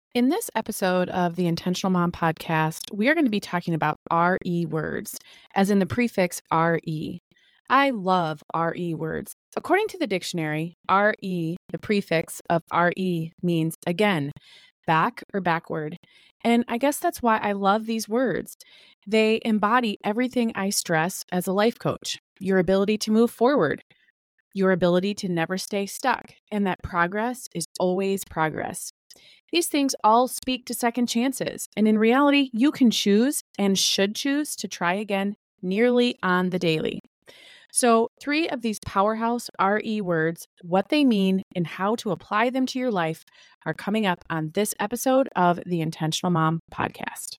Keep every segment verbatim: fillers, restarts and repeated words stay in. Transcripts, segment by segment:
In this episode of the Intentional Mom podcast, we are going to be talking about R E words, as in the prefix R E. I love R E words. According to the dictionary, R E, the prefix of R E, means again, back or backward. And I guess that's why I love these words. They embody everything I stress as a life coach: your ability to move forward, your ability to never stay stuck, and that progress is always progress. These things all speak to second chances, and in reality, you can choose and should choose to try again nearly on the daily. So, three of these powerhouse R E words, what they mean, and how to apply them to your life are coming up on this episode of the Intentional Mom podcast.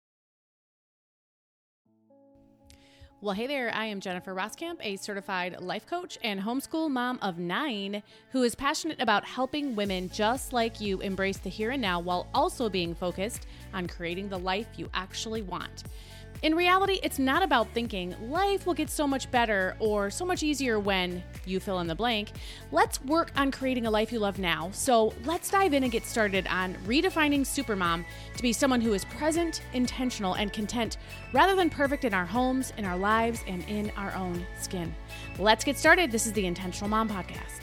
Well, hey there, I am Jennifer Roskamp, a certified life coach and homeschool mom of nine who is passionate about helping women just like you embrace the here and now while also being focused on creating the life you actually want. In reality, it's not about thinking life will get so much better or so much easier when you fill in the blank. Let's work on creating a life you love now. So let's dive in and get started on redefining Supermom to be someone who is present, intentional, and content rather than perfect in our homes, in our lives, and in our own skin. Let's get started. This is the Intentional Mom Podcast.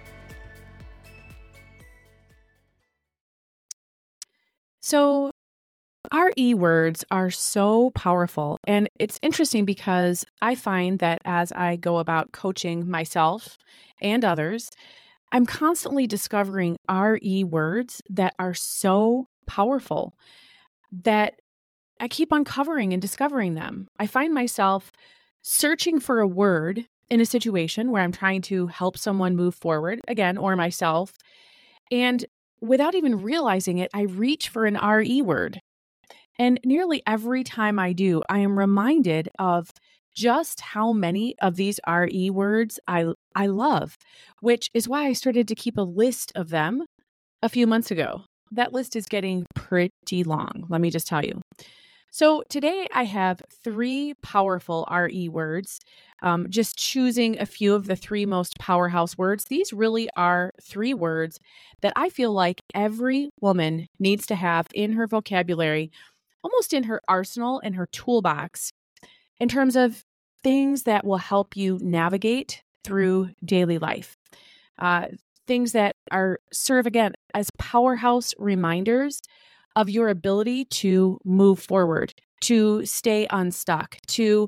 So R E words are so powerful, and it's interesting because I find that as I go about coaching myself and others, I'm constantly discovering R E words that are so powerful that I keep uncovering and discovering them. I find myself searching for a word in a situation where I'm trying to help someone move forward, again, or myself, and without even realizing it, I reach for an R E word. And nearly every time I do, I am reminded of just how many of these R E words I I love, which is why I started to keep a list of them a few months ago. That list is getting pretty long, let me just tell you. So today I have three powerful R E words, um, just choosing a few of the three most powerhouse words. These really are three words that I feel like every woman needs to have in her vocabulary, almost in her arsenal and her toolbox, in terms of things that will help you navigate through daily life. Uh, things that are serve, again, as powerhouse reminders of your ability to move forward, to stay unstuck, to,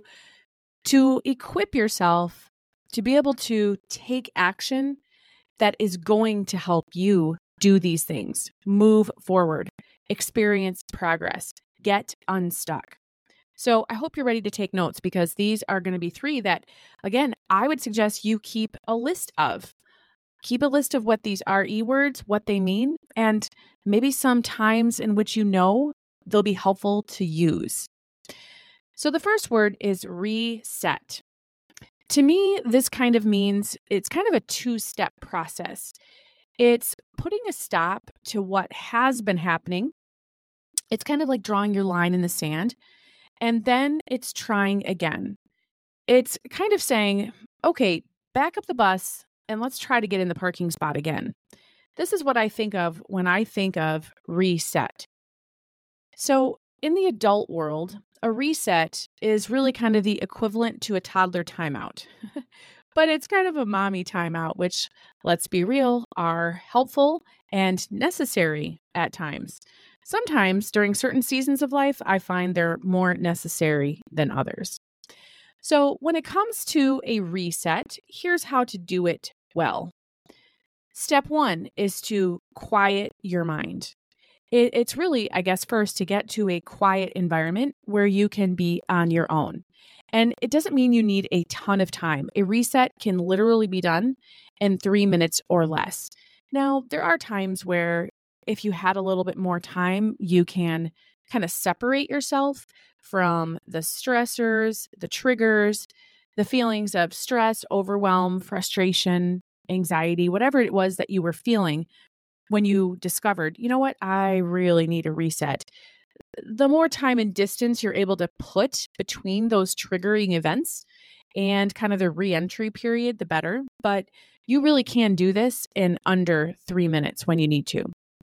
to equip yourself to be able to take action that is going to help you do these things, move forward, experience progress, get unstuck. So I hope you're ready to take notes because these are going to be three that, again, I would suggest you keep a list of. Keep a list of what these R E words, what they mean, and maybe some times in which you know they'll be helpful to use. So the first word is reset. To me, this kind of means it's kind of a two-step process. It's putting a stop to what has been happening. It's kind of like drawing your line in the sand, and then it's trying again. It's kind of saying, okay, back up the bus and let's try to get in the parking spot again. This is what I think of when I think of reset. So in the adult world, a reset is really kind of the equivalent to a toddler timeout. But it's kind of a mommy timeout, which, let's be real, are helpful and necessary at times. Sometimes during certain seasons of life, I find they're more necessary than others. So when it comes to a reset, here's how to do it well. Step one is to quiet your mind. It, it's really, I guess, first to get to a quiet environment where you can be on your own. And it doesn't mean you need a ton of time. A reset can literally be done in three minutes or less. Now, there are times where if you had a little bit more time, you can kind of separate yourself from the stressors, the triggers, the feelings of stress, overwhelm, frustration, anxiety, whatever it was that you were feeling when you discovered, you know what, I really need a reset. The more time and distance you're able to put between those triggering events and kind of the re-entry period, the better. But you really can do this in under three minutes when you need to.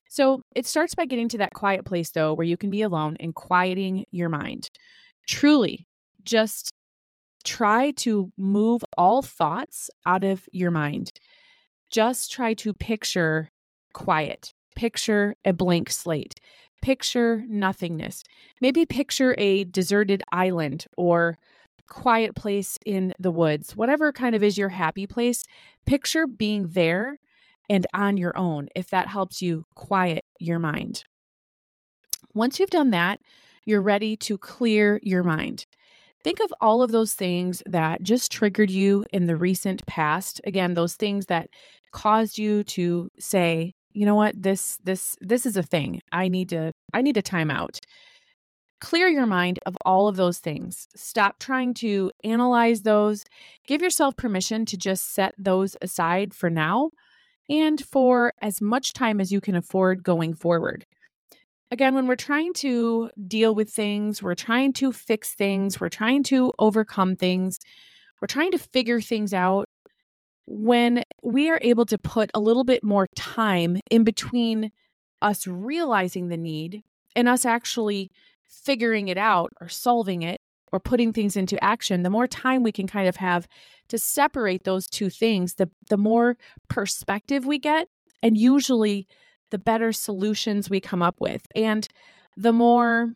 So it starts by getting to that quiet place, though, where you can be alone and quieting your mind. Truly, just try to move all thoughts out of your mind. Just try to picture quiet, picture a blank slate, picture nothingness. Maybe picture a deserted island or quiet place in the woods, whatever kind of is your happy place. Picture being there and on your own, if that helps you quiet your mind. Once you've done that, you're ready to clear your mind. Think of all of those things that just triggered you in the recent past. Again, those things that caused you to say, you know what, this this this is a thing. I need to I need a timeout. Clear your mind of all of those things. Stop trying to analyze those. Give yourself permission to just set those aside for now and for as much time as you can afford going forward. Again, when we're trying to deal with things, we're trying to fix things, we're trying to overcome things, we're trying to figure things out, when we are able to put a little bit more time in between us realizing the need and us actually figuring it out or solving it or putting things into action, the more time we can kind of have to separate those two things, the, the more perspective we get, and usually the better solutions we come up with. And the more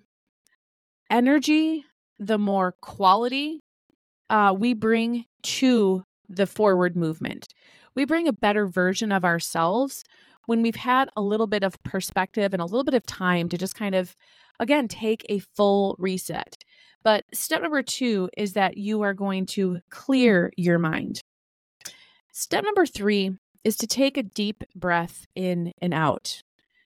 energy, the more quality uh, we bring to the forward movement. We bring a better version of ourselves when we've had a little bit of perspective and a little bit of time to just kind of, again, take a full reset. But step number two is that you are going to clear your mind. Step number three is to take a deep breath in and out.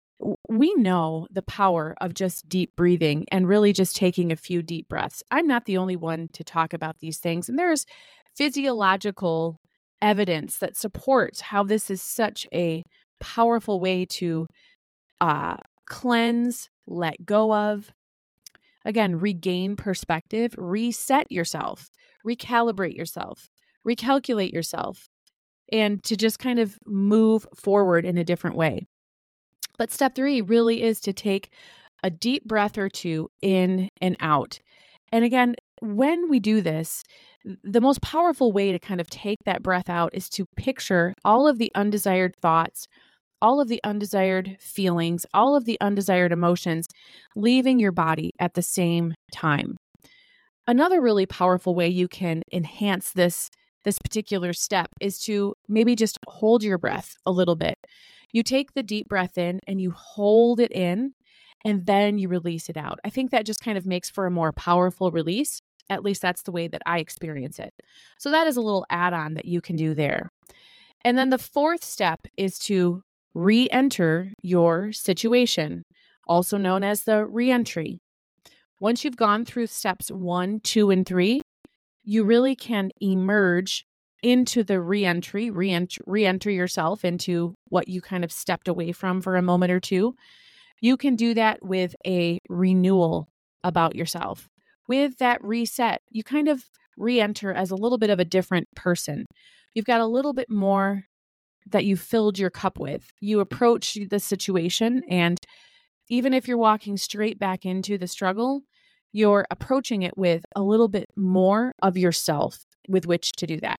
We know the power of just deep breathing and really just taking a few deep breaths. I'm not the only one to talk about these things, and there's physiological evidence that supports how this is such a powerful way to uh, cleanse, let go of, again, regain perspective, reset yourself, recalibrate yourself, recalculate yourself, and to just kind of move forward in a different way. But step three really is to take a deep breath or two in and out. And again, when we do this, the most powerful way to kind of take that breath out is to picture all of the undesired thoughts, all of the undesired feelings, all of the undesired emotions leaving your body at the same time. Another really powerful way you can enhance this, this particular step is to maybe just hold your breath a little bit. You take the deep breath in and you hold it in, and then you release it out. I think that just kind of makes for a more powerful release. At least that's the way that I experience it. So that is a little add-on that you can do there. And then the fourth step is to re-enter your situation, also known as the re-entry. Once you've gone through steps one, two, and three, you really can emerge into the re-entry, re-enter, re-enter yourself into what you kind of stepped away from for a moment or two. You can do that with a renewal about yourself. With that reset, you kind of re-enter as a little bit of a different person. You've got a little bit more that you filled your cup with. You approach the situation, and even if you're walking straight back into the struggle, you're approaching it with a little bit more of yourself with which to do that.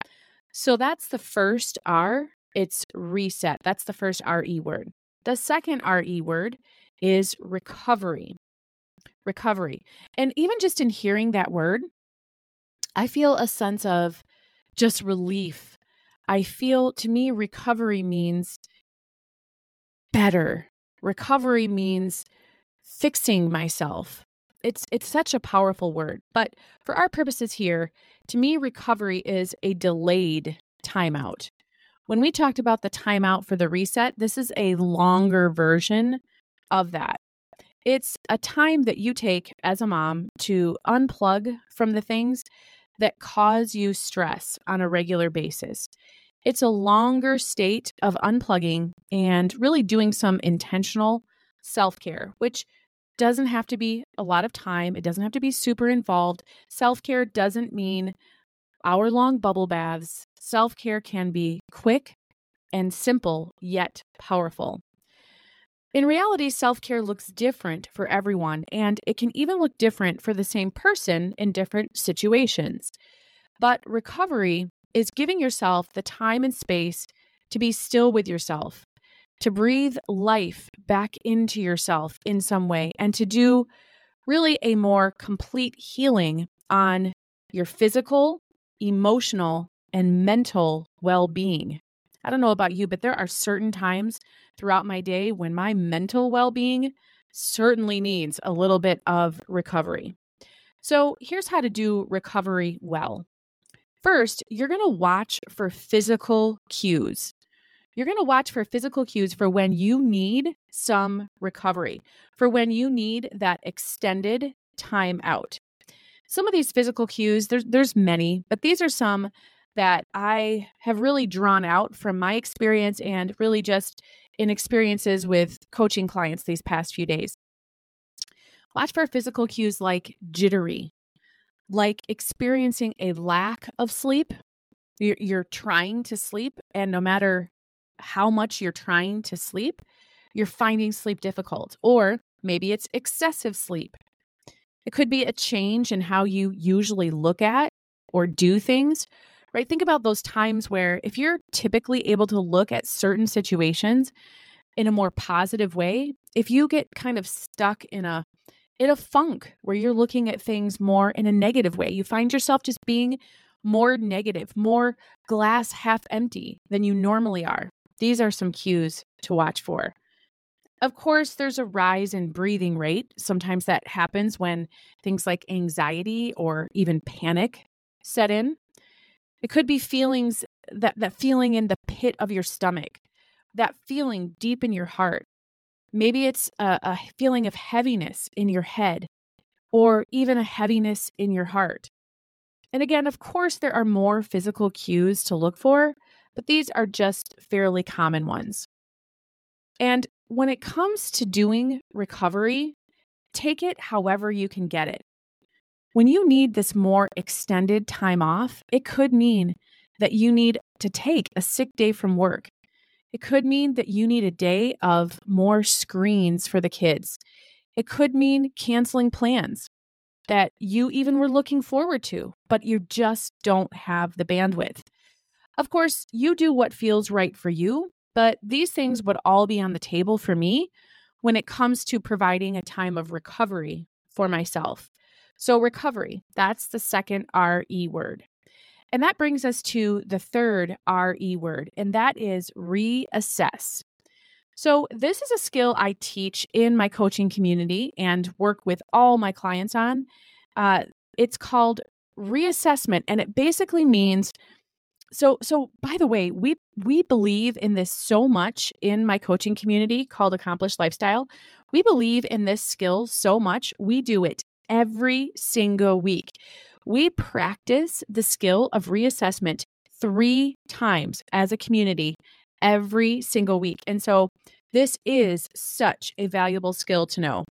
So that's the first R, it's reset. That's the first R E word. The second R E word is recovery. Recovery. And even just in hearing that word, I feel a sense of just relief. I feel, to me, recovery means better. Recovery means fixing myself. It's it's such a powerful word. But for our purposes here, to me, recovery is a delayed timeout. When we talked about the timeout for the reset, this is a longer version of that. It's a time that you take as a mom to unplug from the things that cause you stress on a regular basis. It's a longer state of unplugging and really doing some intentional self-care, which doesn't have to be a lot of time. It doesn't have to be super involved. Self-care doesn't mean hour-long bubble baths. Self-care can be quick and simple, yet powerful. In reality, self-care looks different for everyone, and it can even look different for the same person in different situations. But recovery is giving yourself the time and space to be still with yourself, to breathe life back into yourself in some way, and to do really a more complete healing on your physical, emotional, and mental well-being. I don't know about you, but there are certain times throughout my day when my mental well-being certainly needs a little bit of recovery. So here's how to do recovery well. First, you're going to watch for physical cues. You're going to watch for physical cues for when you need some recovery, for when you need that extended time out. Some of these physical cues, there's, there's many, but these are some that I have really drawn out from my experience and really just in experiences with coaching clients these past few days. Watch for physical cues like jittery, like experiencing a lack of sleep. You're, you're trying to sleep, and no matter how much you're trying to sleep, you're finding sleep difficult. Or maybe it's excessive sleep. It could be a change in how you usually look at or do things, right? Think about those times where if you're typically able to look at certain situations in a more positive way, if you get kind of stuck in a in a funk where you're looking at things more in a negative way, you find yourself just being more negative, more glass half empty than you normally are. These are some cues to watch for. Of course, there's a rise in breathing rate. Sometimes that happens when things like anxiety or even panic set in. It could be feelings, that, that feeling in the pit of your stomach, that feeling deep in your heart. Maybe it's a, a feeling of heaviness in your head or even a heaviness in your heart. And again, of course, there are more physical cues to look for, but these are just fairly common ones. And when it comes to doing recovery, take it however you can get it. When you need this more extended time off, it could mean that you need to take a sick day from work. It could mean that you need a day of more screens for the kids. It could mean canceling plans that you even were looking forward to, but you just don't have the bandwidth. Of course, you do what feels right for you, but these things would all be on the table for me when it comes to providing a time of recovery for myself. So recovery, that's the second R E word. And that brings us to the third R E word, and that is reassess. So this is a skill I teach in my coaching community and work with all my clients on. Uh, it's called reassessment, and it basically means, so so by the way, we we believe in this so much in my coaching community called Accomplished Lifestyle. We believe in this skill so much, we do it every single week. We practice the skill of reassessment three times as a community every single week. And so this is such a valuable skill to know.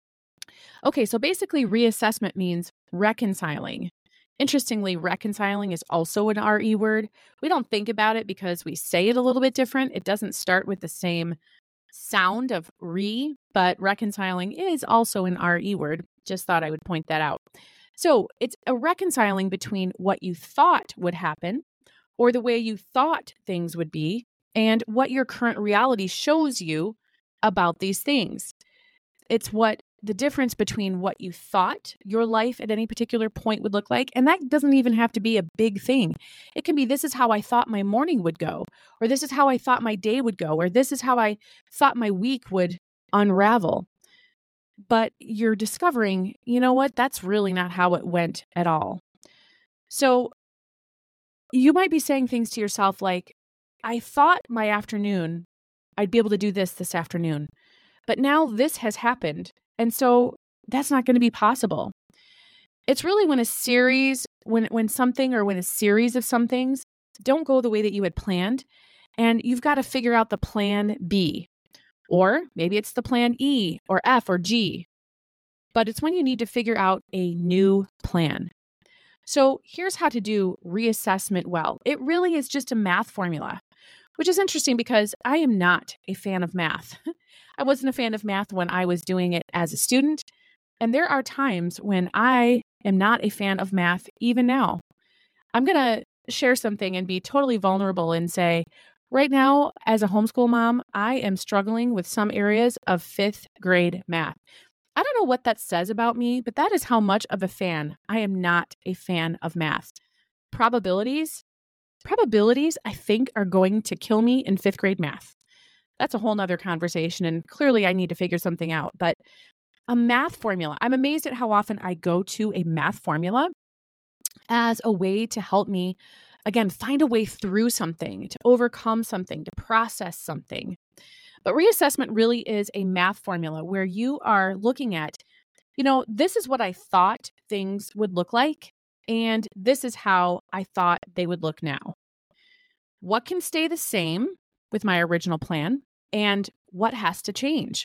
Okay, so basically reassessment means reconciling. Interestingly, reconciling is also an R E word. We don't think about it because we say it a little bit different. It doesn't start with the same sound of re, but reconciling is also an R E word. Just thought I would point that out. So it's a reconciling between what you thought would happen or the way you thought things would be and what your current reality shows you about these things. It's what the difference between what you thought your life at any particular point would look like. And that doesn't even have to be a big thing. It can be, this is how I thought my morning would go, or this is how I thought my day would go, or this is how I thought my week would unravel. But you're discovering, you know what, that's really not how it went at all. So you might be saying things to yourself like, I thought my afternoon, I'd be able to do this this afternoon, but now this has happened. And so that's not going to be possible. It's really when a series, when, when something or when a series of some things don't go the way that you had planned, and you've got to figure out the plan B. Or maybe it's the plan E or F or G, but it's when you need to figure out a new plan. So here's how to do reassessment well. It really is just a math formula, which is interesting because I am not a fan of math. I wasn't a fan of math when I was doing it as a student. And there are times when I am not a fan of math even now. I'm going to share something and be totally vulnerable and say, right now, as a homeschool mom, I am struggling with some areas of fifth grade math. I don't know what that says about me, but that is how much of a fan I am not a fan of math. Probabilities, probabilities, I think, are going to kill me in fifth grade math. That's a whole nother conversation, and clearly I need to figure something out. But a math formula, I'm amazed at how often I go to a math formula as a way to help me, again, find a way through something, to overcome something, to process something. But reassessment really is a math formula where you are looking at, you know, this is what I thought things would look like, and this is how I thought they would look now. What can stay the same with my original plan, and what has to change?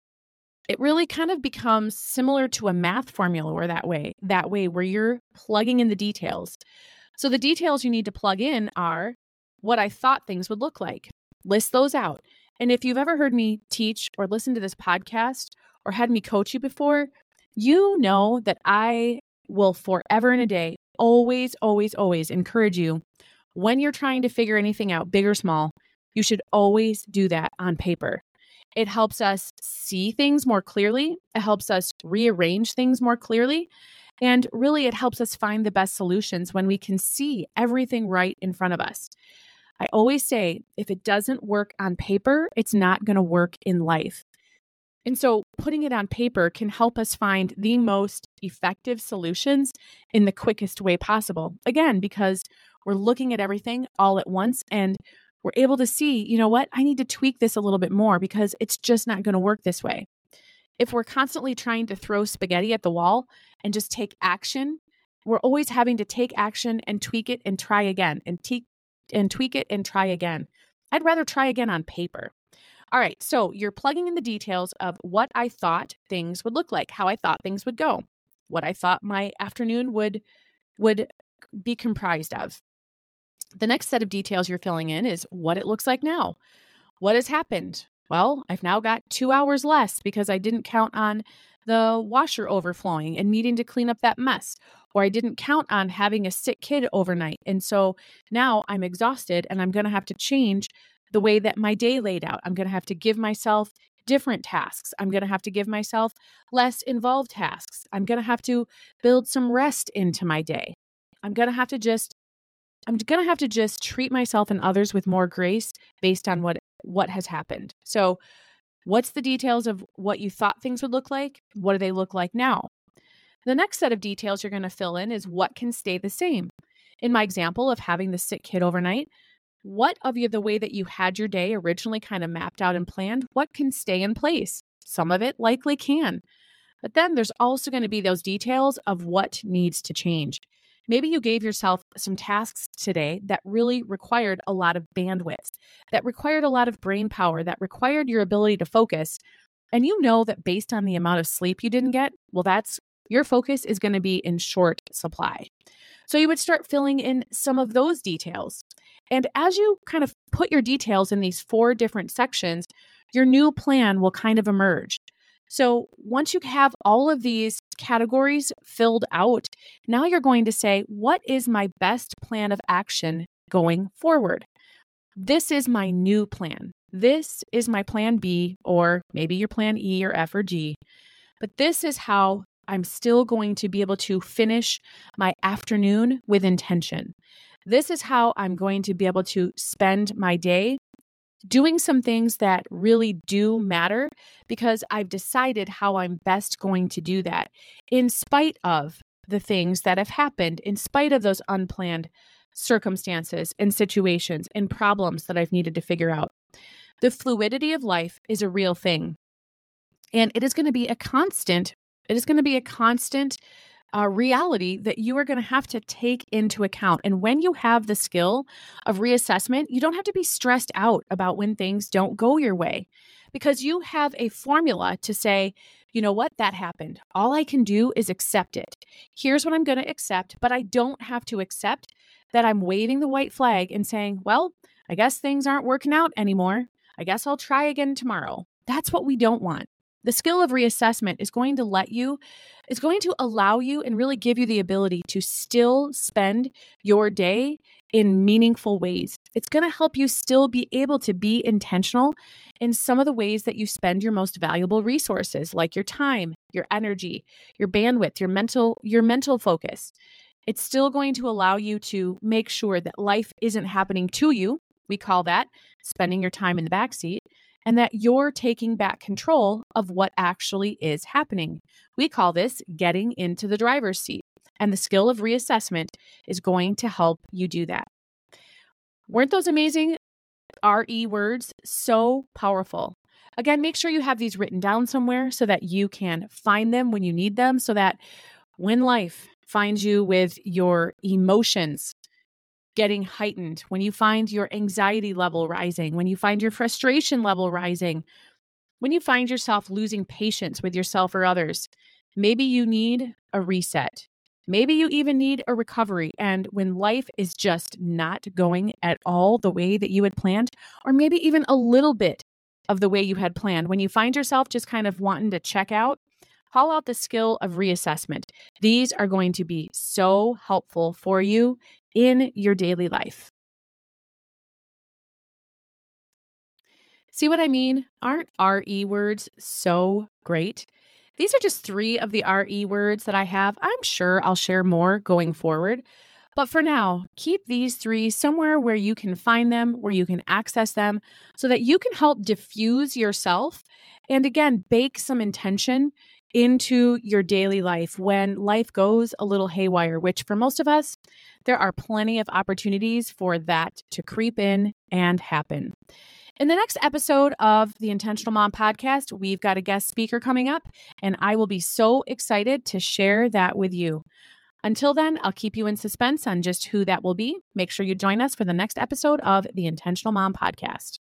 It really kind of becomes similar to a math formula or that way, that way where you're plugging in the details. So the details you need to plug in are what I thought things would look like. List those out. And if you've ever heard me teach or listen to this podcast or had me coach you before, you know that I will forever and a day always, always, always encourage you when you're trying to figure anything out, big or small, you should always do that on paper. It helps us see things more clearly. It helps us rearrange things more clearly. And really, it helps us find the best solutions when we can see everything right in front of us. I always say, if it doesn't work on paper, it's not going to work in life. And so putting it on paper can help us find the most effective solutions in the quickest way possible. Again, because we're looking at everything all at once and we're able to see, you know what, I need to tweak this a little bit more because it's just not going to work this way. If we're constantly trying to throw spaghetti at the wall and just take action, we're always having to take action and tweak it and try again and, te- and tweak it and try again. I'd rather try again on paper. All right, so you're plugging in the details of what I thought things would look like, how I thought things would go, what I thought my afternoon would would be comprised of. The next set of details you're filling in is what it looks like now. What has happened? Well, I've now got two hours less because I didn't count on the washer overflowing and needing to clean up that mess, or I didn't count on having a sick kid overnight. And so now I'm exhausted and I'm going to have to change the way that my day laid out. I'm going to have to give myself different tasks. I'm going to have to give myself less involved tasks. I'm going to have to build some rest into my day. I'm going to have to just I'm going to have to just treat myself and others with more grace based on what, what has happened. So what's the details of what you thought things would look like? What do they look like now? The next set of details you're going to fill in is what can stay the same. In my example of having the sick kid overnight, what of you, the way that you had your day originally kind of mapped out and planned, what can stay in place? Some of it likely can. But then there's also going to be those details of what needs to change. Maybe you gave yourself some tasks today that really required a lot of bandwidth, that required a lot of brain power, that required your ability to focus. And you know that based on the amount of sleep you didn't get, well, that's your focus is going to be in short supply. So you would start filling in some of those details. And as you kind of put your details in these four different sections, your new plan will kind of emerge. So once you have all of these categories filled out, now you're going to say, what is my best plan of action going forward? This is my new plan. This is my plan B, or maybe your plan E or F or G. But this is how I'm still going to be able to finish my afternoon with intention. This is how I'm going to be able to spend my day doing some things that really do matter because I've decided how I'm best going to do that in spite of the things that have happened, in spite of those unplanned circumstances and situations and problems that I've needed to figure out. The fluidity of life is a real thing, and it is going to be a constant. It is going to be a constant Uh, reality that you are going to have to take into account. And when you have the skill of reassessment, you don't have to be stressed out about when things don't go your way because you have a formula to say, you know what, that happened. All I can do is accept it. Here's what I'm going to accept, but I don't have to accept that I'm waving the white flag and saying, well, I guess things aren't working out anymore. I guess I'll try again tomorrow. That's what we don't want. The skill of reassessment is going to let you, is going to allow you and really give you the ability to still spend your day in meaningful ways. It's going to help you still be able to be intentional in some of the ways that you spend your most valuable resources, like your time, your energy, your bandwidth, your mental, your mental focus. It's still going to allow you to make sure that life isn't happening to you. We call that spending your time in the backseat. And that you're taking back control of what actually is happening. We call this getting into the driver's seat. And the skill of reassessment is going to help you do that. Weren't those amazing R E words so powerful? Again, make sure you have these written down somewhere so that you can find them when you need them, so that when life finds you with your emotions getting heightened, when you find your anxiety level rising, when you find your frustration level rising, when you find yourself losing patience with yourself or others, maybe you need a reset. Maybe you even need a recovery. And when life is just not going at all the way that you had planned, or maybe even a little bit of the way you had planned, when you find yourself just kind of wanting to check out, call out the skill of reassessment. These are going to be so helpful for you in your daily life. See what I mean? Aren't R E words so great? These are just three of the R E words that I have. I'm sure I'll share more going forward. But for now, keep these three somewhere where you can find them, where you can access them, so that you can help diffuse yourself and, again, bake some intention into your daily life when life goes a little haywire, which for most of us, there are plenty of opportunities for that to creep in and happen. In the next episode of the Intentional Mom Podcast, we've got a guest speaker coming up, and I will be so excited to share that with you. Until then, I'll keep you in suspense on just who that will be. Make sure you join us for the next episode of the Intentional Mom Podcast.